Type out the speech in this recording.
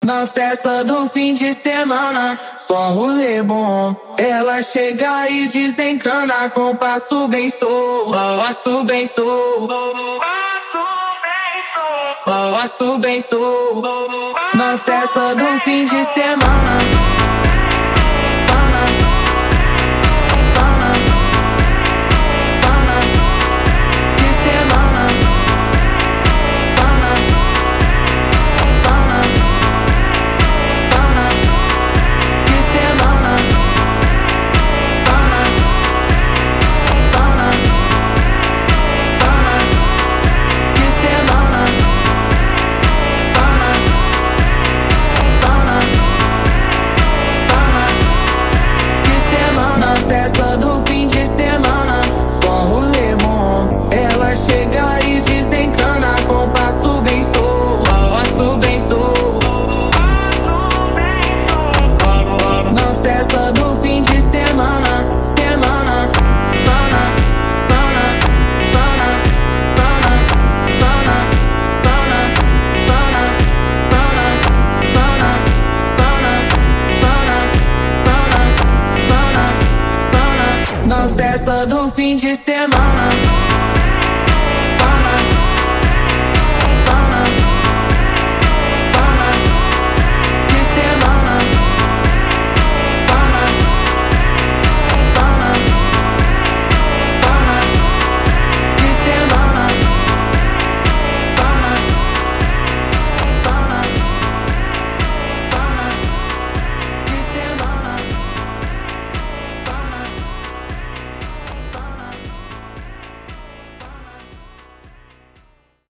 Na festa do fim de semana, só rolê bom. Ela chega e desencana com passo bem solto, passo bem solto, passo bem solto. Na festa do fim de semana. Festa do fim de semana, só rolê bom. Ela chega e desencana com passo bem solto, passo bem solto. Na festa do fim de semana, semana, pana, pana, pana, pana, pana, pana, pana, pana, pana, pana, pana, pana, pana. Na festa do fim de